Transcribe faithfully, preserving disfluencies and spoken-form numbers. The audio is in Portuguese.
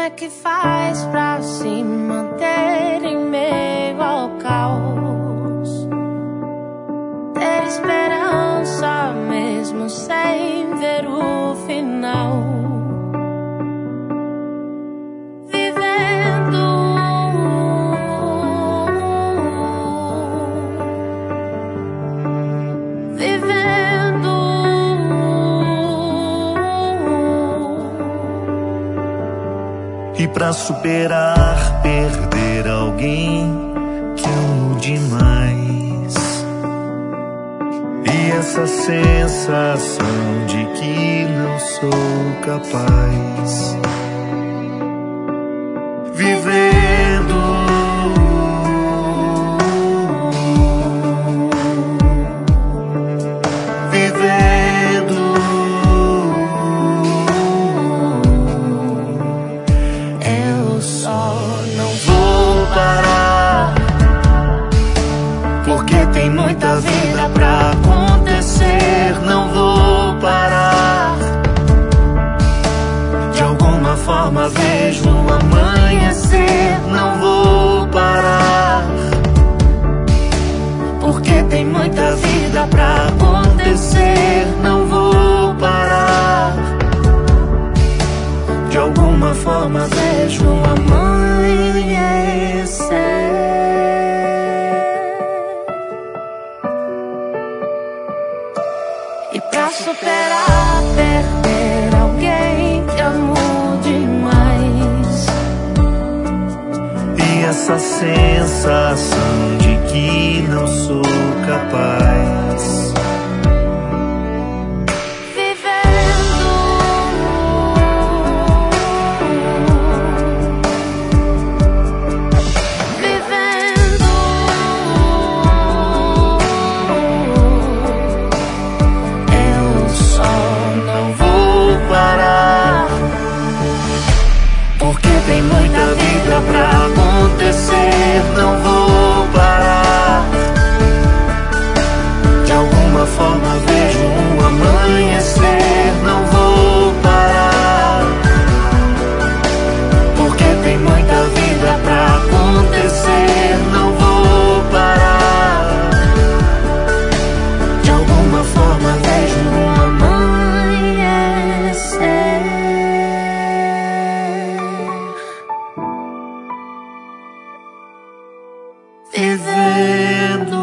é que faz pra se manter em meio ao caos? Ter esperança mesmo sem ver o final. Vivendo, vivendo. E pra superar, perder alguém que amo demais. E essa sensação de que não sou capaz. Vivendo, vivendo. Eu só não vou parar, Porque tem muita vida pra acontecer. Não vou parar. De alguma forma vejo o amanhecer. Não vou parar. porque tem muita vida pra acontecer. Não vou parar. De alguma forma vejo o Amanhecer. E pra superar, perder alguém que amo demais. E essa sensação de que não sou capaz. Tem muita vida pra acontecer. Não vou parar. De alguma forma vejo um amanhecer. Não vou parar. Porque tem muita vida pra acontecer. Não vou parar. De alguma forma vejo um amanhecer. Vivendo.